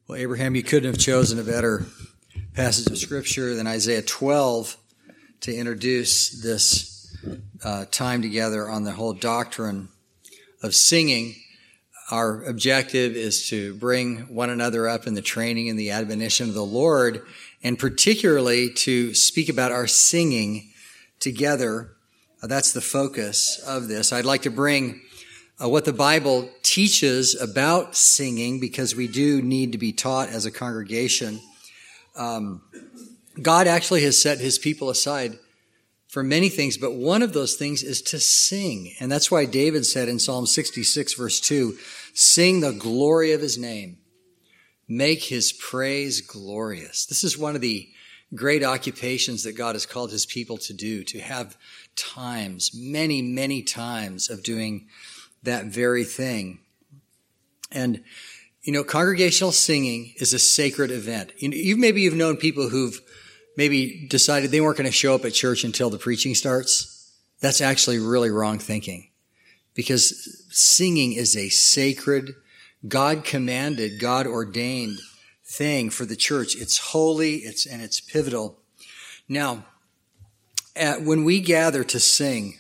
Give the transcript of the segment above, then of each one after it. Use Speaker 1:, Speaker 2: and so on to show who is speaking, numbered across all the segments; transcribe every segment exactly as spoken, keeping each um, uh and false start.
Speaker 1: Well, Abraham, you couldn't have chosen a better passage of Scripture than Isaiah twelve to introduce this uh, time together on the whole doctrine of singing. Our objective is to bring one another up in the training and the admonition of the Lord, and particularly to speak about our singing together. Uh, that's the focus of this. I'd like to bring uh, what the Bible teaches about singing, because we do need to be taught as a congregation. Um, God actually has set his people aside for many things, but one of those things is to sing. And that's why David said in Psalm sixty-six, verse two, "Sing the glory of his name. Make his praise glorious." This is one of the great occupations that God has called his people to do, to have times, many, many times of doing that very thing. And, you know, congregational singing is a sacred event. You know, you maybe you've known people who've maybe decided they weren't going to show up at church until the preaching starts. That's actually really wrong thinking, because singing is a sacred, God-commanded, God-ordained thing for the church. It's holy, it's and it's pivotal. Now, at, when we gather to sing,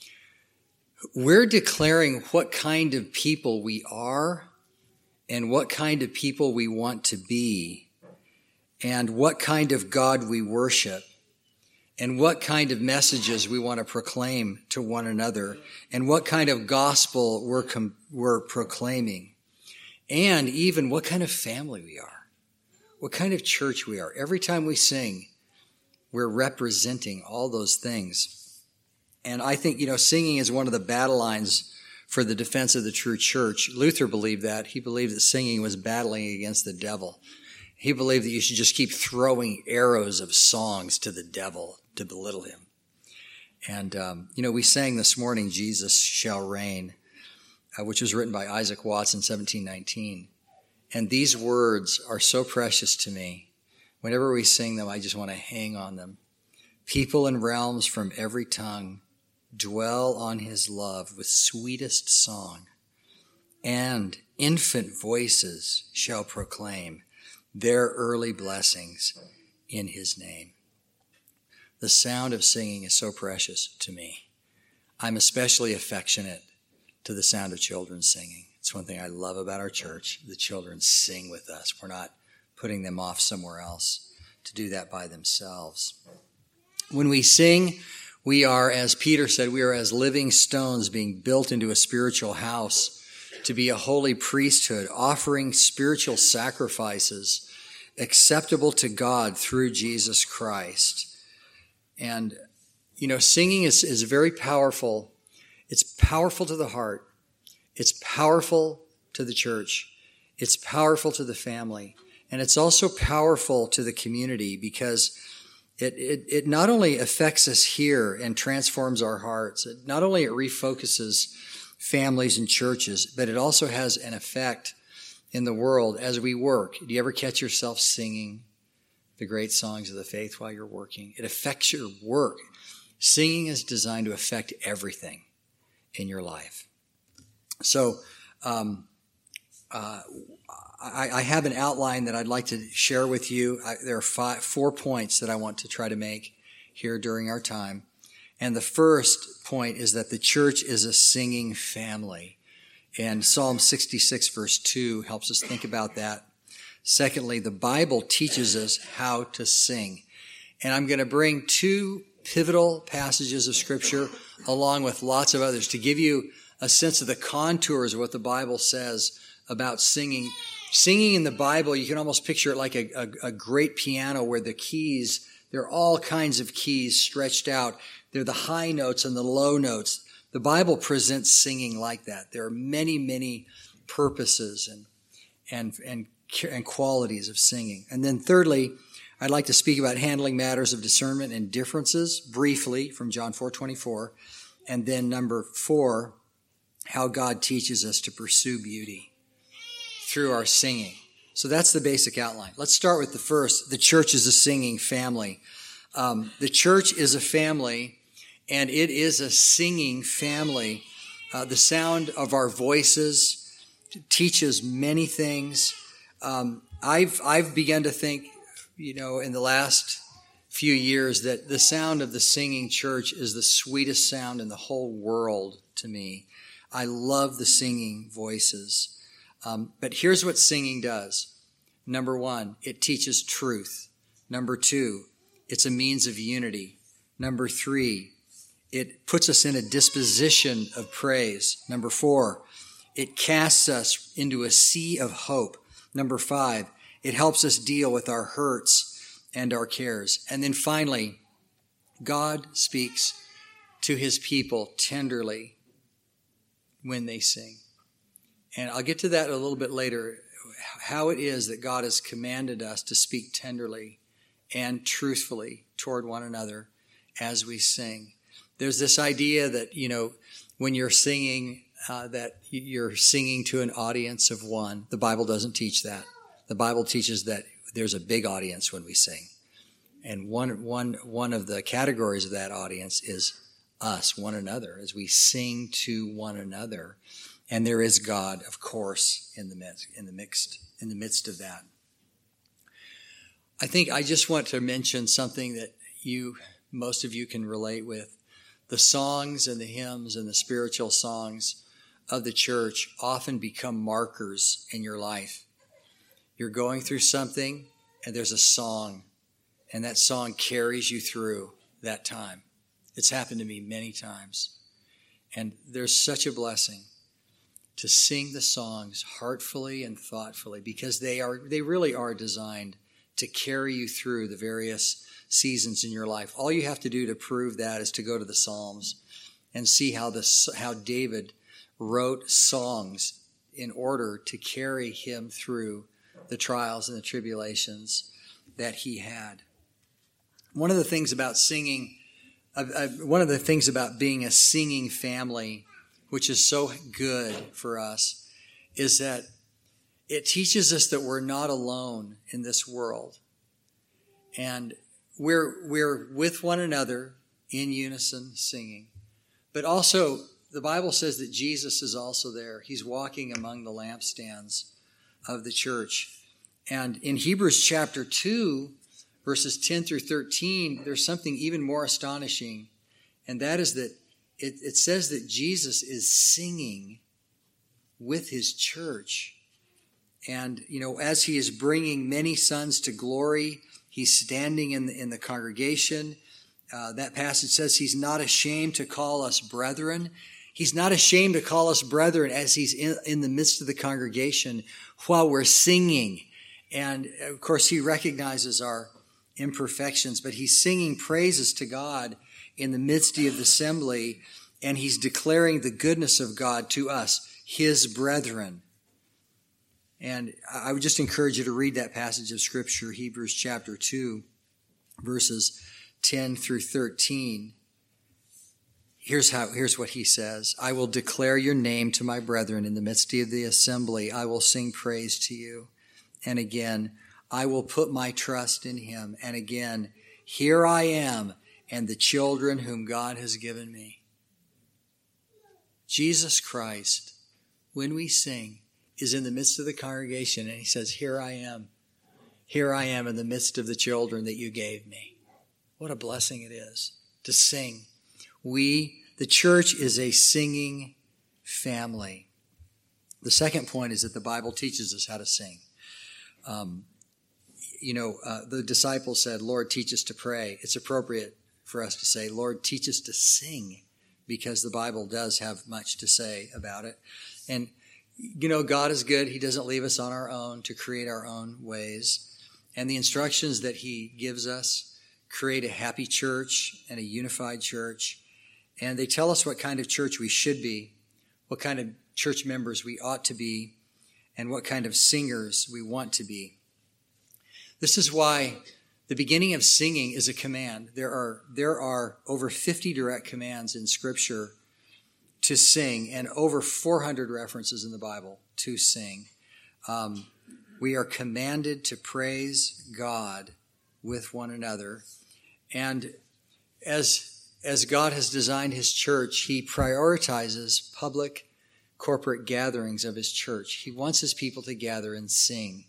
Speaker 1: we're declaring what kind of people we are and what kind of people we want to be and what kind of God we worship and what kind of messages we want to proclaim to one another and what kind of gospel we're, com- we're proclaiming, and even what kind of family we are, what kind of church we are. Every time we sing, we're representing all those things. And I think, you know, singing is one of the battle lines for the defense of the true church. Luther believed that. He believed that singing was battling against the devil. He believed that you should just keep throwing arrows of songs to the devil to belittle him. And, um, you know, we sang this morning, "Jesus Shall Reign," uh, which was written by Isaac Watts in seventeen nineteen. And these words are so precious to me. Whenever we sing them, I just want to hang on them. "People and realms from every tongue dwell on his love with sweetest song, and infant voices shall proclaim their early blessings in his name." The sound of singing is so precious to me. I'm especially affectionate to the sound of children singing. It's one thing I love about our church. The children sing with us. We're not putting them off somewhere else to do that by themselves. When we sing, we are, as Peter said, we are as living stones being built into a spiritual house to be a holy priesthood, offering spiritual sacrifices acceptable to God through Jesus Christ. And, you know, singing is, is very powerful. It's powerful to the heart. It's powerful to the church. It's powerful to the family. And it's also powerful to the community, because It, it it not only affects us here and transforms our hearts, it, not only it refocuses families and churches, but it also has an effect in the world as we work. Do you ever catch yourself singing the great songs of the faith while you're working? It affects your work. Singing is designed to affect everything in your life. So um, uh, I, I have an outline that I'd like to share with you. I, there are five, four points that I want to try to make here during our time. And the first point is that the church is a singing family. And Psalm sixty-six verse two helps us think about that. Secondly, the Bible teaches us how to sing. And I'm going to bring two pivotal passages of Scripture along with lots of others to give you a sense of the contours of what the Bible says about singing. Singing in the Bible, you can almost picture it like a, a, a great piano where the keys, there are all kinds of keys stretched out. They're the high notes and the low notes. The Bible presents singing like that. There are many, many purposes and and and, and qualities of singing. And then thirdly, I'd like to speak about handling matters of discernment and differences briefly from John four twenty-four. And then number four, how God teaches us to pursue beauty through our singing. So that's the basic outline. Let's start with the first. The church is a singing family. Um, the church is a family, and it is a singing family. Uh, the sound of our voices teaches many things. Um, I've I've begun to think, you know, in the last few years that the sound of the singing church is the sweetest sound in the whole world to me. I love the singing voices. Um, but here's what singing does. Number one, it teaches truth. Number two, it's a means of unity. Number three, it puts us in a disposition of praise. Number four, it casts us into a sea of hope. Number five, it helps us deal with our hurts and our cares. And then finally, God speaks to his people tenderly when they sing. And I'll get to that a little bit later, how it is that God has commanded us to speak tenderly and truthfully toward one another as we sing. There's this idea that, you know, when you're singing, uh, that you're singing to an audience of one. The Bible doesn't teach that. The Bible teaches that there's a big audience when we sing. And one, one, one of the categories of that audience is us, one another, as we sing to one another. And there is God, of course, in the midst, in the mixed, in the midst of that. I think I just want to mention something that you, most of you can relate with. The songs and the hymns and the spiritual songs of the church often become markers in your life. You're going through something and there's a song, and that song carries you through that time. It's happened to me many times. And there's such a blessing to sing the songs heartfully and thoughtfully, because they are they really are designed to carry you through the various seasons in your life. All you have to do to prove that is to go to the Psalms and see how the how David wrote songs in order to carry him through the trials and the tribulations that he had. One of the things about singing, uh, uh, one of the things about being a singing family, which is so good for us, is that it teaches us that we're not alone in this world. And we're we're with one another in unison singing. But also, the Bible says that Jesus is also there. He's walking among the lampstands of the church. And in Hebrews chapter two, verses ten through thirteen, there's something even more astonishing. And that is that It, it says that Jesus is singing with his church. And, you know, as he is bringing many sons to glory, he's standing in the, in the congregation. Uh, that passage says he's not ashamed to call us brethren. He's not ashamed to call us brethren as he's in, in the midst of the congregation while we're singing. And, of course, he recognizes our imperfections, but he's singing praises to God in the midst of the assembly, and he's declaring the goodness of God to us, his brethren. And I would just encourage you to read that passage of Scripture, Hebrews chapter two, verses ten through thirteen. Here's how. Here's what he says. I will declare your name to my brethren in the midst of the assembly. I will sing praise to you. And again, I will put my trust in him. And again, here I am and the children whom God has given me. Jesus Christ, when we sing, is in the midst of the congregation, and he says, here I am. Here I am in the midst of the children that you gave me. What a blessing it is to sing. We, the church, is a singing family. The second point is that the Bible teaches us how to sing. Um, you know, uh, the disciples said, Lord, teach us to pray. It's appropriate for us to say, Lord, teach us to sing, because the Bible does have much to say about it. And, you know, God is good. He doesn't leave us on our own to create our own ways. And the instructions that he gives us create a happy church and a unified church. And they tell us what kind of church we should be, what kind of church members we ought to be, and what kind of singers we want to be. This is why the beginning of singing is a command. There are, there are over fifty direct commands in Scripture to sing, and over four hundred references in the Bible to sing. Um, we are commanded to praise God with one another. And as, as God has designed his church, he prioritizes public corporate gatherings of his church. He wants his people to gather and sing.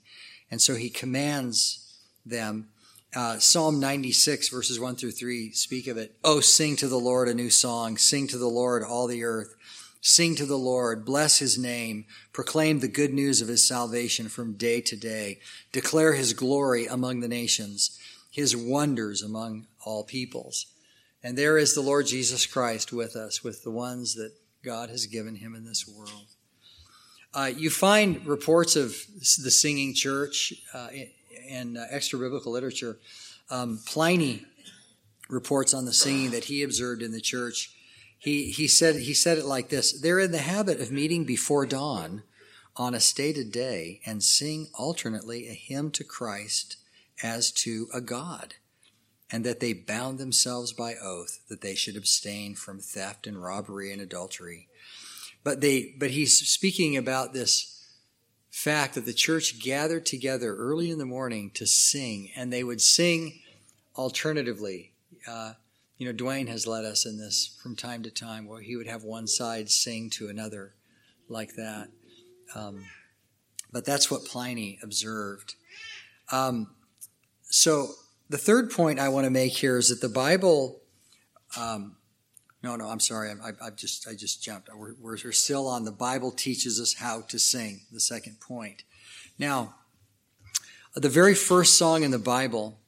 Speaker 1: And so he commands them. Uh, Psalm ninety-six, verses one through three, speak of it. Oh, sing to the Lord a new song. Sing to the Lord, all the earth. Sing to the Lord, bless his name, proclaim the good news of his salvation from day to day. Declare his glory among the nations, his wonders among all peoples. And there is the Lord Jesus Christ with us, with the ones that God has given him in this world. Uh, you find reports of the singing church uh, in, in uh, extra-biblical literature. Um, Pliny reports on the singing that he observed in the church. He he said he said it like this: they're in the habit of meeting before dawn on a stated day and sing alternately a hymn to Christ as to a God, and that they bound themselves by oath that they should abstain from theft and robbery and adultery. But they but he's speaking about this fact that the church gathered together early in the morning to sing, and they would sing alternatively. Uh, You know, Dwayne has led us in this from time to time, where he would have one side sing to another like that. Um, but that's what Pliny observed. Um, so the third point I want to make here is that the Bible. Um, no, no, I'm sorry. I, I just I just jumped. We're, we're still on the Bible teaches us how to sing. The second point. Now, the very first song in the Bible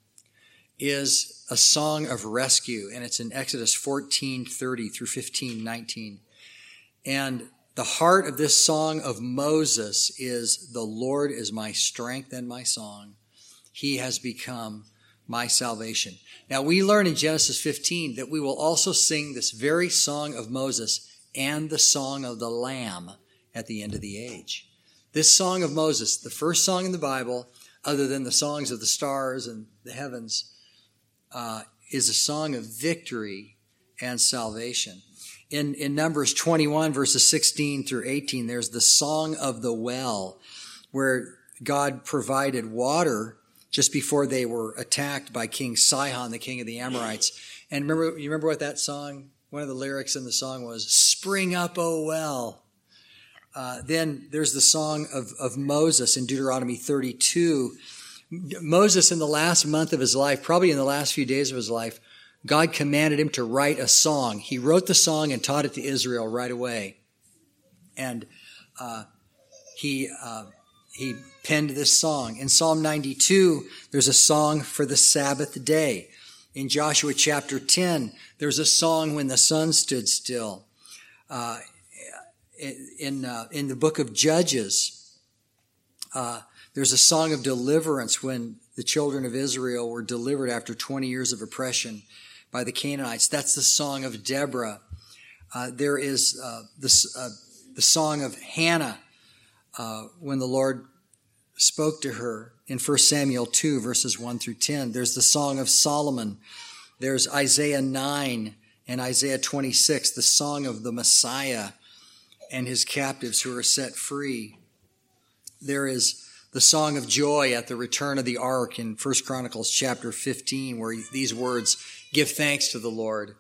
Speaker 1: is a song of rescue, and it's in Exodus fourteen thirty through fifteen nineteen. And the heart of this song of Moses is, the Lord is my strength and my song. He has become my salvation. Now, we learn in Genesis fifteen that we will also sing this very song of Moses and the song of the Lamb at the end of the age. This song of Moses, the first song in the Bible, other than the songs of the stars and the heavens, Uh, is a song of victory and salvation. In, in Numbers twenty-one, verses sixteen through eighteen, there's the song of the well, where God provided water just before they were attacked by King Sihon, the king of the Amorites. And remember, you remember what that song, one of the lyrics in the song was, "Spring up, O well." Uh, then there's the song of, of Moses in Deuteronomy thirty-two. Moses, in the last month of his life, probably in the last few days of his life, God commanded him to write a song. He wrote the song and taught it to Israel right away. And uh, he uh, he penned this song. In Psalm ninety-two, there's a song for the Sabbath day. In Joshua chapter ten, there's a song when the sun stood still. Uh, in uh, in the book of Judges, uh, there's a song of deliverance when the children of Israel were delivered after twenty years of oppression by the Canaanites. That's the song of Deborah. Uh, there is uh, this, uh, the song of Hannah uh, when the Lord spoke to her in First Samuel two, verses one through ten. There's the song of Solomon. There's Isaiah nine and Isaiah twenty-six, the song of the Messiah and his captives who are set free. There is the song of joy at the return of the ark in First Chronicles chapter fifteen, where these words, "Give thanks to the Lord,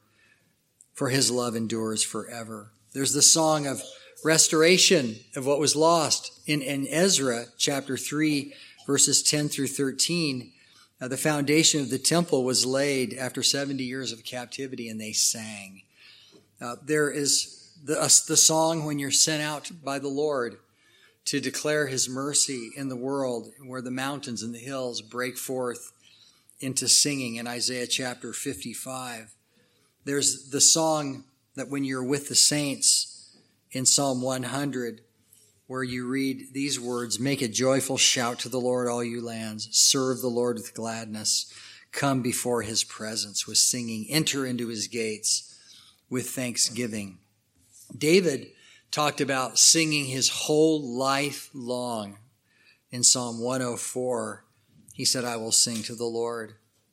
Speaker 1: for his love endures forever." There's the song of restoration of what was lost in, in Ezra chapter three, verses ten through thirteen. Uh, the foundation of the temple was laid after seventy years of captivity, and they sang. Uh, there is the, uh, the song when you're sent out by the Lord to declare his mercy in the world, where the mountains and the hills break forth into singing in Isaiah chapter fifty-five. There's the song that when you're with the saints in Psalm one hundred, where you read these words, "Make a joyful shout to the Lord, all you lands. Serve the Lord with gladness. Come before his presence with singing. Enter into his gates with thanksgiving." David talked about singing his whole life long. In Psalm one oh four, he said, "I will sing to the Lord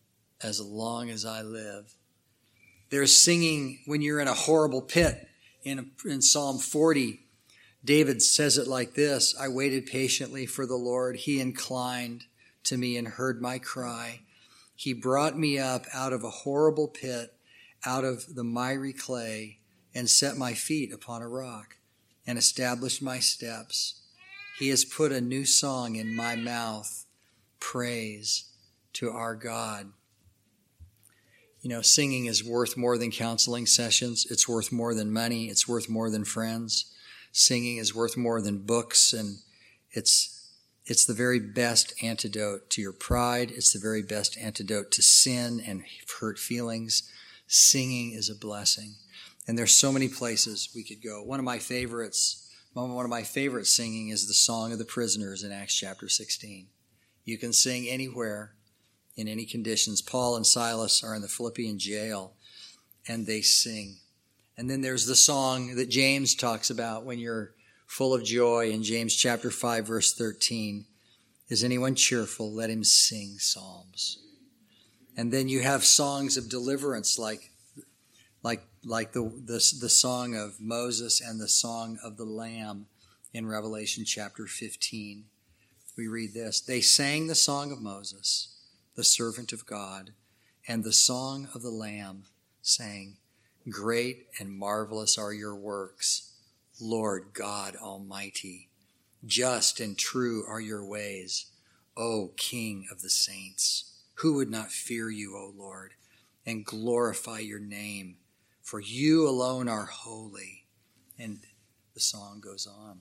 Speaker 1: as long as I live." There's singing when you're in a horrible pit. In, in Psalm forty, David says it like this, "I waited patiently for the Lord. He inclined to me and heard my cry. He brought me up out of a horrible pit, out of the miry clay, and set my feet upon a rock, and established my steps. He has put a new song in my mouth, praise to our God. You know, singing is worth more than counseling sessions. It's worth more than money. It's worth more than friends. Singing is worth more than books, and it's it's the very best antidote to your pride. It's the very best antidote to sin and hurt feelings. Singing is a blessing. And there's so many places we could go. One of my favorites, one of my favorite singing is the Song of the Prisoners in Acts chapter sixteen. You can sing anywhere, in any conditions. Paul and Silas are in the Philippian jail, and they sing. And then there's the song that James talks about when you're full of joy in James chapter five, verse thirteen. Is anyone cheerful? Let him sing psalms. And then you have songs of deliverance like like like the, the, the song of Moses and the song of the Lamb in Revelation chapter fifteen. We read this. They sang the song of Moses, the servant of God, and the song of the Lamb, saying, Great and marvelous are your works, Lord God Almighty. Just and true are your ways, O King of the saints. Who would not fear you, O Lord, and glorify your name? For you alone are holy. And the song goes on.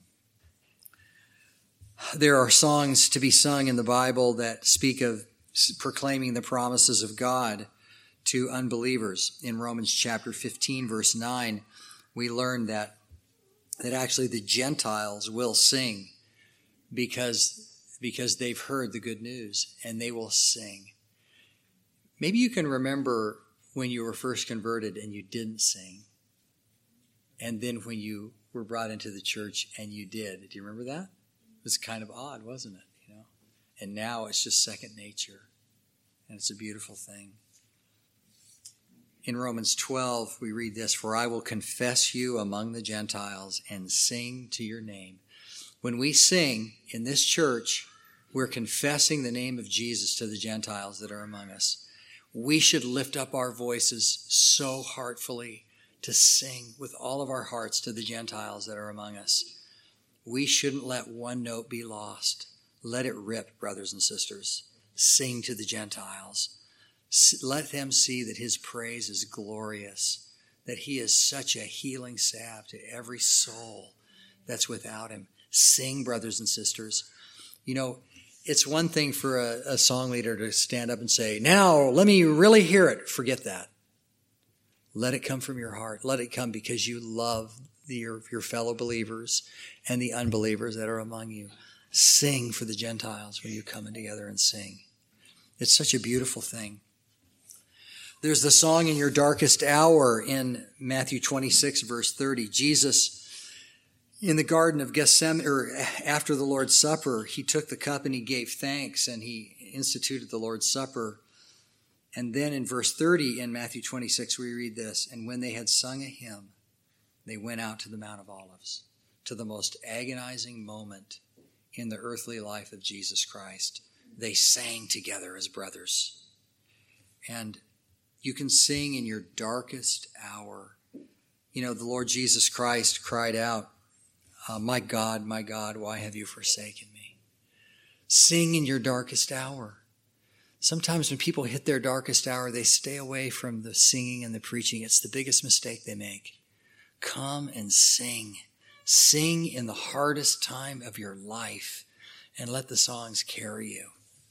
Speaker 1: There are songs to be sung in the Bible that speak of proclaiming the promises of God to unbelievers. In Romans chapter fifteen, verse nine, we learn that, that actually the Gentiles will sing because, because they've heard the good news, and they will sing. Maybe you can remember when you were first converted and you didn't sing, and then when you were brought into the church and you did. Do you remember that? It was kind of odd, wasn't it? You know, and now it's just second nature, and it's a beautiful thing. In Romans twelve, we read this, For I will confess you among the Gentiles and sing to your name. When we sing in this church, we're confessing the name of Jesus to the Gentiles that are among us. We should lift up our voices so heartfully to sing with all of our hearts to the Gentiles that are among us. We shouldn't let one note be lost. Let it rip, brothers and sisters. Sing to the Gentiles. Let them see that his praise is glorious, that he is such a healing salve to every soul that's without him. Sing, brothers and sisters. You know, it's one thing for a, a song leader to stand up and say, now let me really hear it. Forget that. Let it come from your heart. Let it come because you love the, your, your fellow believers and the unbelievers that are among you. Sing for the Gentiles when you come in together and sing. It's such a beautiful thing. There's the song in your darkest hour in Matthew twenty-six, verse thirty. Jesus, in the Garden of Gethsemane, or after the Lord's Supper, he took the cup and he gave thanks and he instituted the Lord's Supper. And then in verse thirty in Matthew twenty-six, we read this, and when they had sung a hymn, they went out to the Mount of Olives, to the most agonizing moment in the earthly life of Jesus Christ. They sang together as brothers. And you can sing in your darkest hour. You know, the Lord Jesus Christ cried out, Uh, my God, my God, why have you forsaken me? Sing in your darkest hour. Sometimes when people hit their darkest hour, they stay away from the singing and the preaching. It's the biggest mistake they make. Come and sing. Sing in the hardest time of your life and let the songs carry you.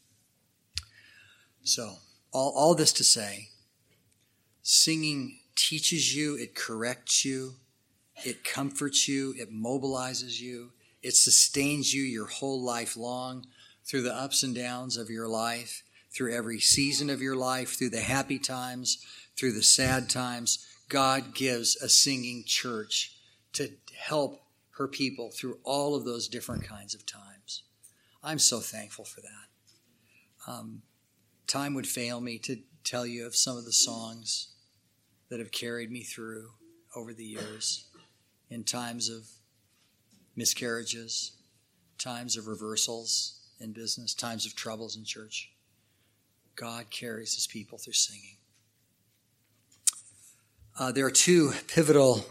Speaker 1: So, all, all this to say, singing teaches you, it corrects you, it comforts you, it mobilizes you, it sustains you your whole life long through the ups and downs of your life, through every season of your life, through the happy times, through the sad times. God gives a singing church to help her people through all of those different kinds of times. I'm so thankful for that. Um, time would fail me to tell you of some of the songs that have carried me through over the years in times of miscarriages, times of reversals in business, times of troubles in church. God carries his people through singing. Uh, there are two pivotal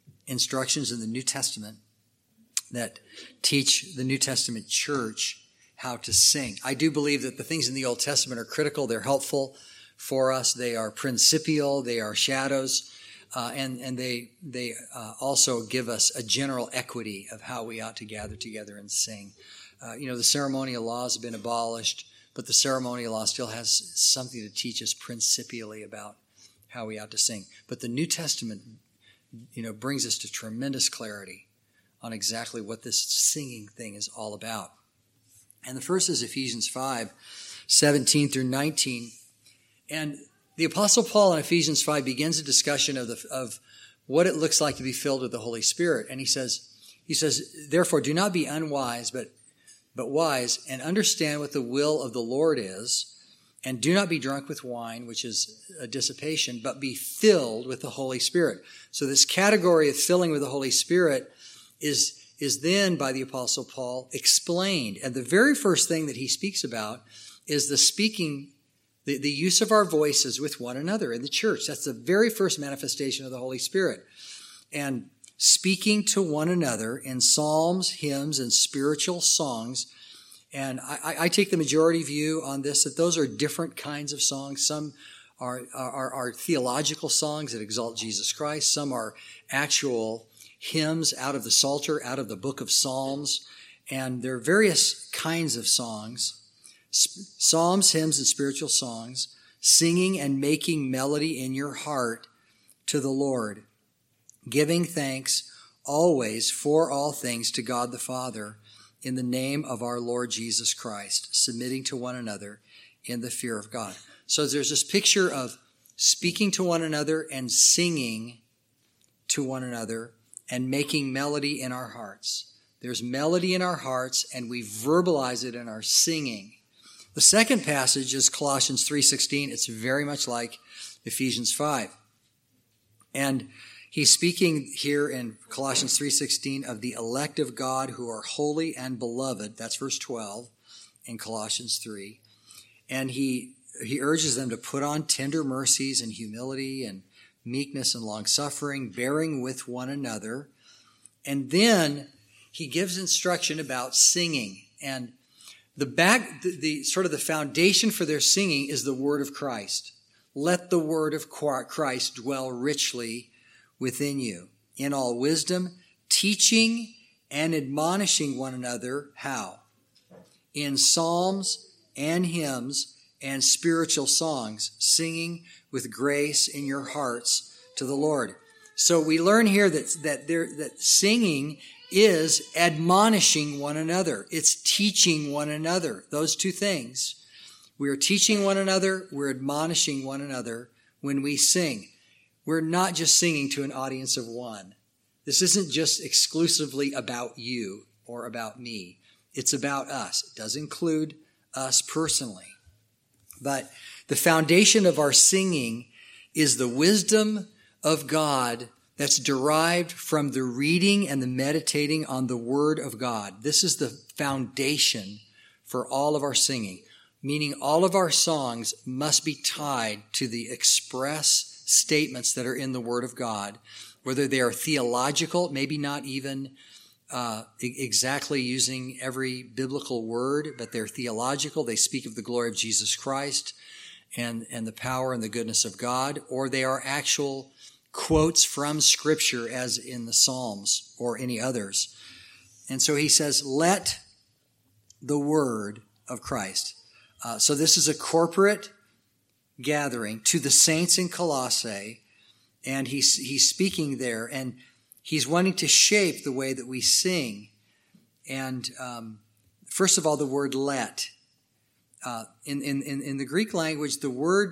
Speaker 1: instructions in the New Testament that teach the New Testament church how to sing. I do believe that the things in the Old Testament are critical. They're helpful for us. They are principial. They are shadows. Uh, and, and they, they uh, also give us a general equity of how we ought to gather together and sing. Uh, you know, the ceremonial laws have been abolished, but the ceremonial law still has something to teach us principially about how we ought to sing. But the New Testament, you know, brings us to tremendous clarity on exactly what this singing thing is all about. And the first is Ephesians five, seventeen through nineteen. And the Apostle Paul in Ephesians five begins a discussion of the of what it looks like to be filled with the Holy Spirit. And he says, he says, therefore, do not be unwise, but but wise, and understand what the will of the Lord is, and do not be drunk with wine, which is a dissipation, but be filled with the Holy Spirit. So this category of filling with the Holy Spirit is is then, by the Apostle Paul, explained. And the very first thing that he speaks about is the speaking, the, the use of our voices with one another in the church. That's the very first manifestation of the Holy Spirit. And speaking to one another in psalms, hymns, and spiritual songs. And I, I take the majority view on this, that those are different kinds of songs. Some are, are, are theological songs that exalt Jesus Christ. Some are actual hymns out of the Psalter, out of the book of Psalms. And there are various kinds of songs, psalms, hymns, and spiritual songs, singing and making melody in your heart to the Lord, giving thanks always for all things to God the Father in the name of our Lord Jesus Christ, submitting to one another in the fear of God. So there's this picture of speaking to one another and singing to one another and making melody in our hearts. There's melody in our hearts, and we verbalize it in our singing. The second passage is Colossians three sixteen. It's very much like Ephesians five. And he's speaking here in Colossians three sixteen of the elect of God who are holy and beloved. That's verse twelve in Colossians three. And he he urges them to put on tender mercies and humility and meekness and long-suffering, bearing with one another. And then he gives instruction about singing. And the back, the, the sort of the foundation for their singing is the word of Christ. Let the word of Christ dwell richly within you, in all wisdom, teaching and admonishing one another. How? In psalms and hymns and spiritual songs, singing with grace in your hearts to the Lord. So we learn here that that there that singing is admonishing one another. It's teaching one another. Those two things. We are teaching one another, we're admonishing one another when we sing. We're not just singing to an audience of one. This isn't just exclusively about you or about me. It's about us. It does include us personally. But the foundation of our singing is the wisdom of God that's derived from the reading and the meditating on the Word of God. This is the foundation for all of our singing, meaning all of our songs must be tied to the express statements that are in the Word of God, whether they are theological, maybe not even uh, exactly using every biblical word, but they're theological. They speak of the glory of Jesus Christ and, and the power and the goodness of God, or they are actual quotes from Scripture as in the Psalms or any others. And so he says, let the word of Christ. Uh, so this is a corporate gathering to the saints in Colossae, and he's he's speaking there, and he's wanting to shape the way that we sing. And um, first of all, the word let. Uh, in, in, in the Greek language, the word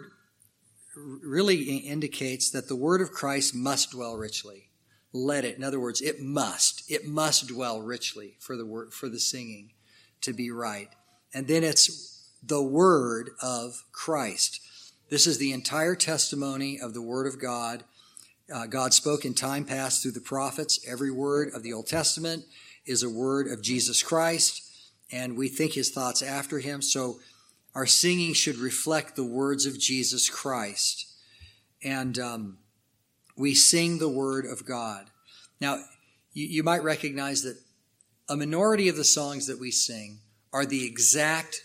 Speaker 1: really indicates that the word of Christ must dwell richly. Let it. In other words, it must. It must dwell richly for the word, for the singing to be right. And then it's the word of Christ. This is the entire testimony of the word of God. Uh, God spoke in time past through the prophets. Every word of the Old Testament is a word of Jesus Christ, and we think his thoughts after him. So our singing should reflect the words of Jesus Christ. And um, we sing the word of God. Now, you, you might recognize that a minority of the songs that we sing are the exact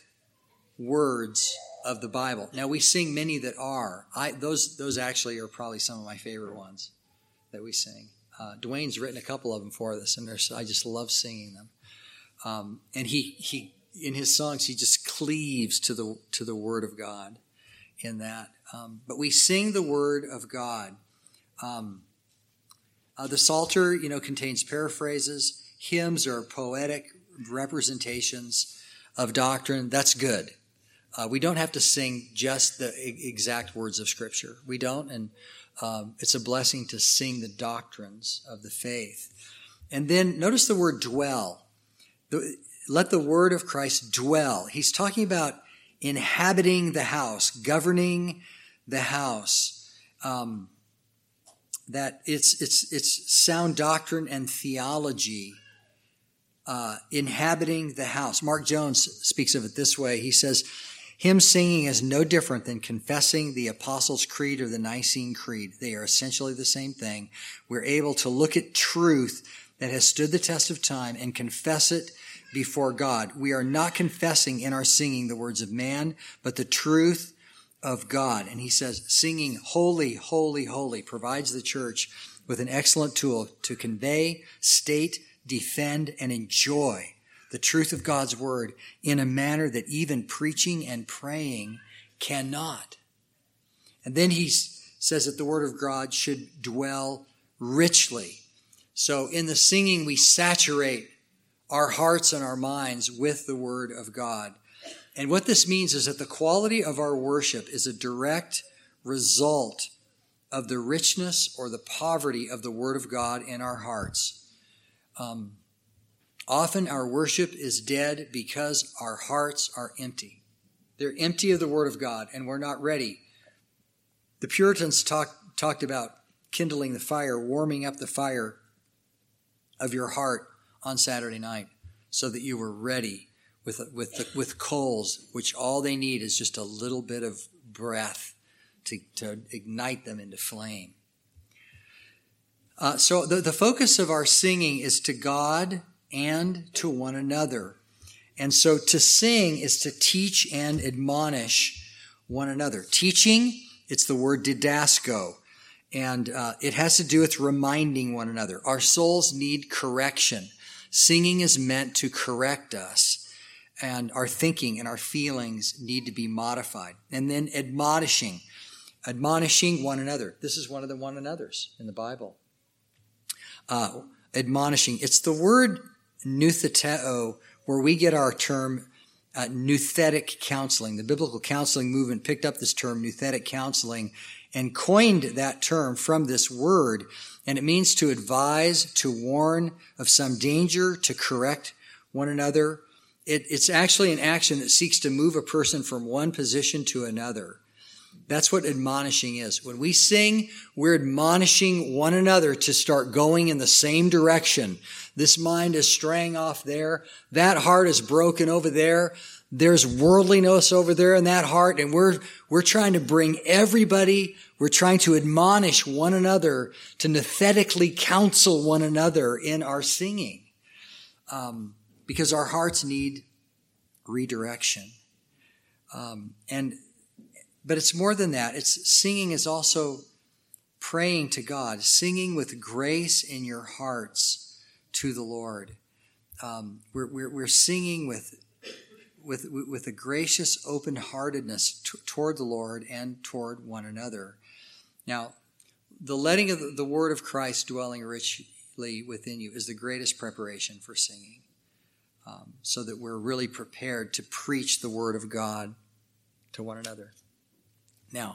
Speaker 1: words of the Bible. Now, we sing many that are. I, those, those actually are probably some of my favorite ones that we sing. Uh, Dwayne's written a couple of them for us, and I just love singing them. Um, and he, he, in his songs, he just cleaves to the to the Word of God in that. Um, but we sing the Word of God. Um, uh, the Psalter, you know, contains paraphrases. Hymns are poetic representations of doctrine. That's good. Uh, we don't have to sing just the exact words of Scripture. We don't, and um, it's a blessing to sing the doctrines of the faith. And then notice the word dwell. The, let the word of Christ dwell. He's talking about inhabiting the house, governing the house. Um, that it's it's it's sound doctrine and theology. Uh, inhabiting the house. Mark Jones speaks of it this way. He says, hymn singing is no different than confessing the Apostles' Creed or the Nicene Creed. They are essentially the same thing. We're able to look at truth that has stood the test of time and confess it before God. We are not confessing in our singing the words of man, but the truth of God. And he says, singing holy, holy, holy provides the church with an excellent tool to convey, state, defend, and enjoy the truth of God's word in a manner that even preaching and praying cannot. And then he says that the word of God should dwell richly. So in the singing, we saturate our hearts and our minds with the word of God. And what this means is that the quality of our worship is a direct result of the richness or the poverty of the word of God in our hearts. Um, often our worship is dead because our hearts are empty. They're empty of the Word of God, and we're not ready. The Puritans talk, talked about kindling the fire, warming up the fire of your heart on Saturday night so that you were ready with, with, the, with coals, which all they need is just a little bit of breath to, to ignite them into flame. Uh, so the, the focus of our singing is to God and to one another. And so to sing is to teach and admonish one another. Teaching, it's the word didasko, and uh, it has to do with reminding one another. Our souls need correction. Singing is meant to correct us, and our thinking and our feelings need to be modified. And then admonishing, admonishing one another. This is one of the one another's in the Bible. Uh, admonishing. It's the word noutheteo where we get our term uh, nouthetic counseling. The biblical counseling movement picked up this term, nouthetic counseling, and coined that term from this word. And it means to advise, to warn of some danger, to correct one another. It, it's actually an action that seeks to move a person from one position to another. That's what admonishing is. When we sing, we're admonishing one another to start going in the same direction. This mind is straying off there. That heart is broken over there. There's worldliness over there in that heart. And we're, we're trying to bring everybody, we're trying to admonish one another, to nouthetically counsel one another in our singing. Um, because our hearts need redirection. Um, and But it's more than that. It's singing is also praying to God, singing with grace in your hearts to the Lord. Um, we're, we're, we're singing with, with, with a gracious open-heartedness t- toward the Lord and toward one another. Now, the letting of the, the word of Christ dwelling richly within you is the greatest preparation for singing, um, so that we're really prepared to preach the word of God to one another. Now,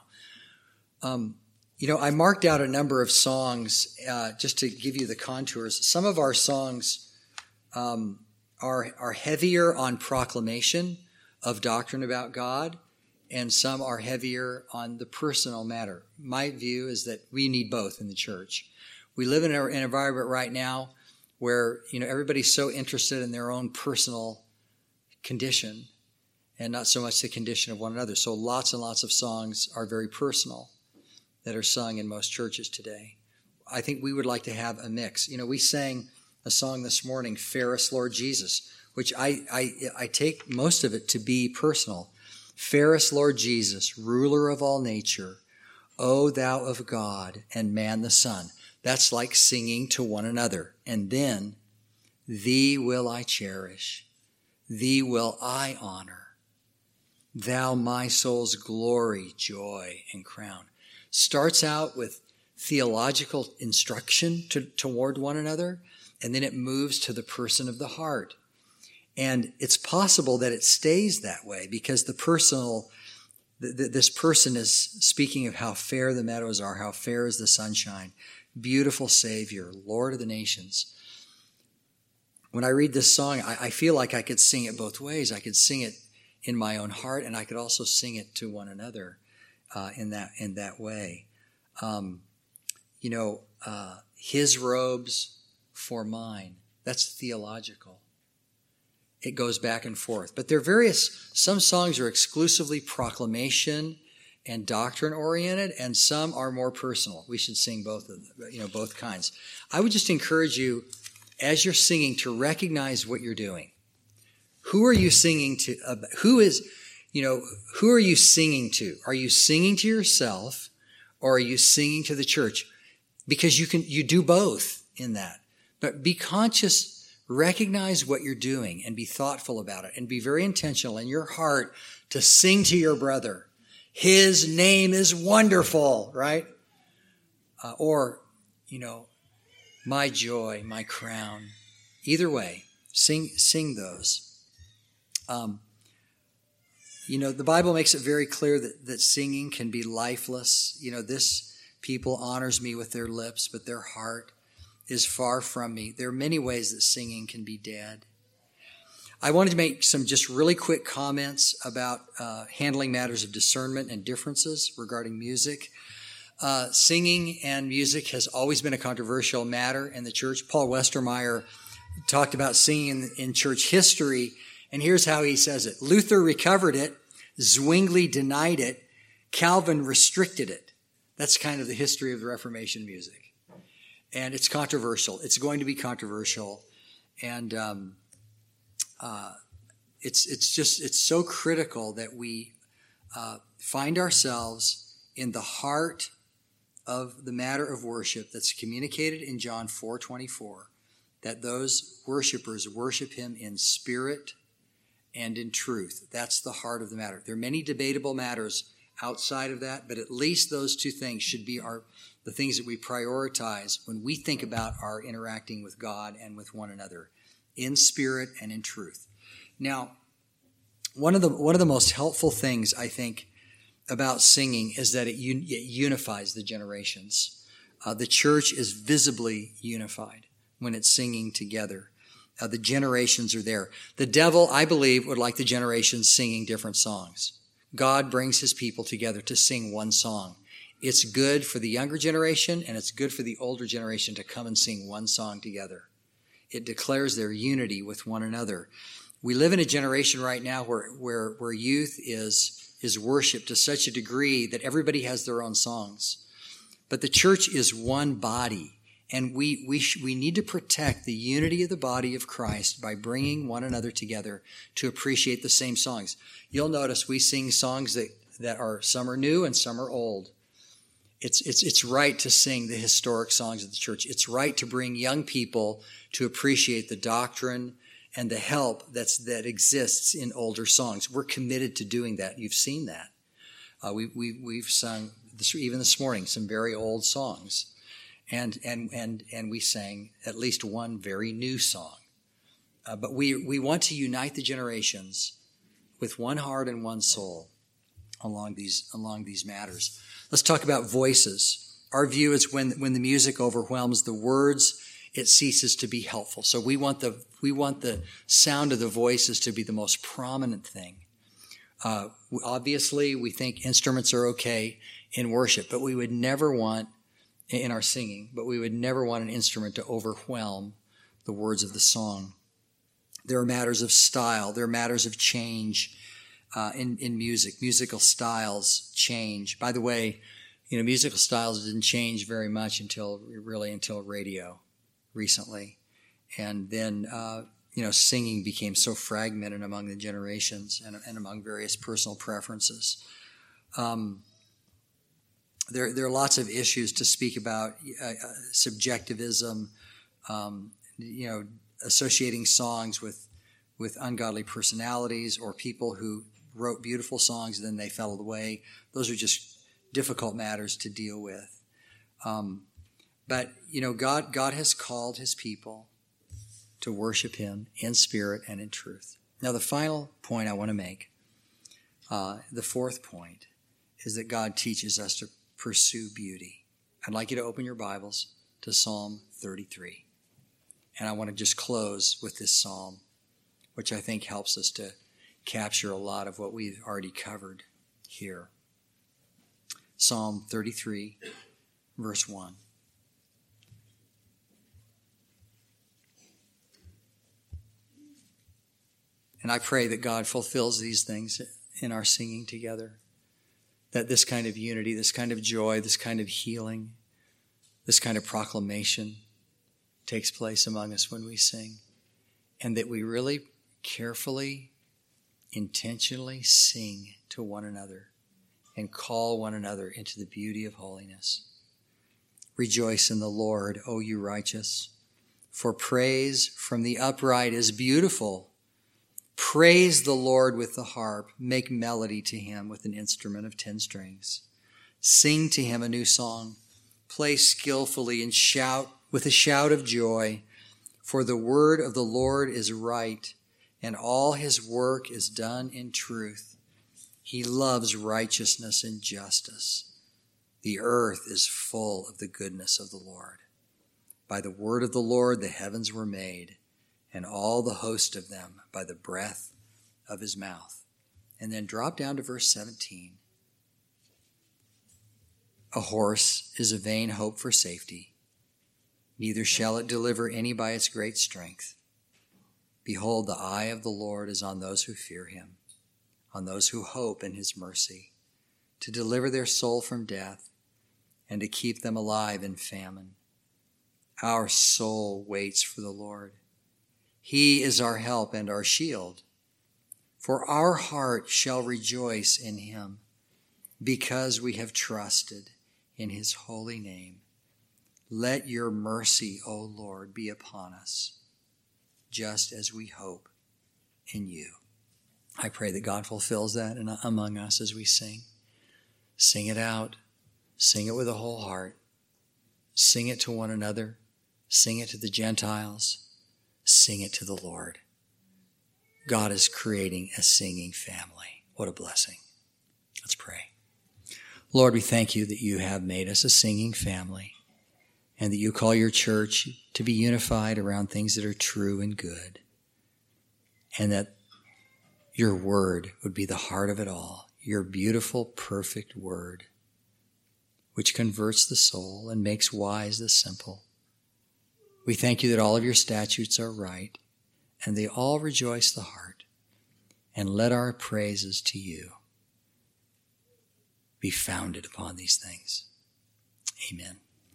Speaker 1: um, you know, I marked out a number of songs uh, just to give you the contours. Some of our songs um, are are heavier on proclamation of doctrine about God, and some are heavier on the personal matter. My view is that we need both in the church. We live in an environment right now where, you know, everybody's so interested in their own personal condition and not so much the condition of one another. So lots and lots of songs are very personal that are sung in most churches today. I think we would like to have a mix. You know, we sang a song this morning, Fairest Lord Jesus, which I, I, I take most of it to be personal. Fairest Lord Jesus, ruler of all nature, O thou of God and man the Son. That's like singing to one another. And then, thee will I cherish, thee will I honor, thou my soul's glory, joy, and crown. Starts out with theological instruction to, toward one another, and then it moves to the person of the heart. And it's possible that it stays that way because the personal, th- th- this person is speaking of how fair the meadows are, how fair is the sunshine, beautiful Savior, Lord of the nations. When I read this song, I, I feel like I could sing it both ways. I could sing it in my own heart, and I could also sing it to one another uh, in that in that way. Um, you know, uh, his robes for mine. That's theological. It goes back and forth. But there are various, some songs are exclusively proclamation and doctrine oriented, and some are more personal. We should sing both of them, you know, both kinds. I would just encourage you, as you're singing, to recognize what you're doing. Who are you singing to? Uh, who is, you know, who are you singing to? Are you singing to yourself, or are you singing to the church? Because you can, you do both in that. But be conscious. Recognize what you're doing and be thoughtful about it and be very intentional in your heart to sing to your brother. His name is wonderful, right? Uh, or, you know, my joy, my crown. Either way, sing sing those. Um, you know, the Bible makes it very clear that, that singing can be lifeless. You know, this people honors me with their lips, but their heart is far from me. There are many ways that singing can be dead. I wanted to make some just really quick comments about uh, handling matters of discernment and differences regarding music. Uh, singing and music has always been a controversial matter in the church. Paul Westermeyer talked about singing in, in church history, and here's how he says it. Luther recovered it, Zwingli denied it, Calvin restricted it. That's kind of the history of the Reformation music. And it's controversial. It's going to be controversial. And um, uh, it's it's just, it's so critical that we uh, find ourselves in the heart of the matter of worship that's communicated in John four twenty-four, that those worshipers worship him in spirit and in truth. That's the heart of the matter. There are many debatable matters outside of that, but at least those two things should be our the things that we prioritize when we think about our interacting with God and with one another, in spirit and in truth. Now, one of the one of the most helpful things, I think, about singing is that it, un, it unifies the generations. Uh, the church is visibly unified when it's singing together. Uh, the generations are there. The devil, I believe, would like the generations singing different songs. God brings his people together to sing one song. It's good for the younger generation and it's good for the older generation to come and sing one song together. It declares their unity with one another. We live in a generation right now where, where, where youth is, is worshiped to such a degree that everybody has their own songs. But the church is one body, and we, we, sh- we need to protect the unity of the body of Christ by bringing one another together to appreciate the same songs. You'll notice we sing songs that, that are, some are new and some are old. It's, it's, it's right to sing the historic songs of the church. It's right to bring young people to appreciate the doctrine and the help that's, that exists in older songs. We're committed to doing that. You've seen that. Uh, we, we, we've sung, this, even this morning, some very old songs. And, and, and, and we sang at least one very new song. Uh, but we, we want to unite the generations with one heart and one soul along these, along these matters. Let's talk about voices. Our view is when, when the music overwhelms the words, it ceases to be helpful. So we want the, we want the sound of the voices to be the most prominent thing. Uh, obviously, we think instruments are okay in worship, but we would never want, in our singing, but we would never want an instrument to overwhelm the words of the song. There are matters of style. There are matters of change. Uh, in, in music, musical styles change. By the way, you know, musical styles didn't change very much until, really until radio recently. And then, uh, you know, singing became so fragmented among the generations and, and among various personal preferences. Um, there, there are lots of issues to speak about, uh, subjectivism, um, you know, associating songs with with ungodly personalities or people who wrote beautiful songs and then they fell away. Those are just difficult matters to deal with. Um, but, you know, God, God has called his people to worship him in spirit and in truth. Now, the final point I want to make, uh, the fourth point, is that God teaches us to pursue beauty. I'd like you to open your Bibles to Psalm thirty-three. And I want to just close with this psalm, which I think helps us to capture a lot of what we've already covered here. Psalm thirty-three, verse one. And I pray that God fulfills these things in our singing together, that this kind of unity, this kind of joy, this kind of healing, this kind of proclamation takes place among us when we sing, and that we really carefully, intentionally sing to one another and call one another into the beauty of holiness. Rejoice in the Lord, O you righteous, for praise from the upright is beautiful. Praise the Lord with the harp. Make melody to him with an instrument of ten strings. Sing to him a new song. Play skillfully and shout with a shout of joy. For the word of the Lord is right, and all his work is done in truth. He loves righteousness and justice. The earth is full of the goodness of the Lord. By the word of the Lord the heavens were made, and all the host of them by the breath of his mouth. And then drop down to verse seventeen. A horse is a vain hope for safety, neither shall it deliver any by its great strength. Behold, the eye of the Lord is on those who fear him, on those who hope in his mercy, to deliver their soul from death and to keep them alive in famine. Our soul waits for the Lord. He is our help and our shield. For our heart shall rejoice in him, because we have trusted in his holy name. Let your mercy, O Lord, be upon us, just as we hope in you. I pray that God fulfills that in, among us as we sing. Sing it out. Sing it with a whole heart. Sing it to one another. Sing it to the Gentiles. Sing it to the Lord. God is creating a singing family. What a blessing. Let's pray. Lord, we thank you that you have made us a singing family and that you call your church to be unified around things that are true and good, and that your word would be the heart of it all, your beautiful, perfect word, which converts the soul and makes wise the simple. We thank you that all of your statutes are right, and they all rejoice the heart. And let our praises to you be founded upon these things. Amen.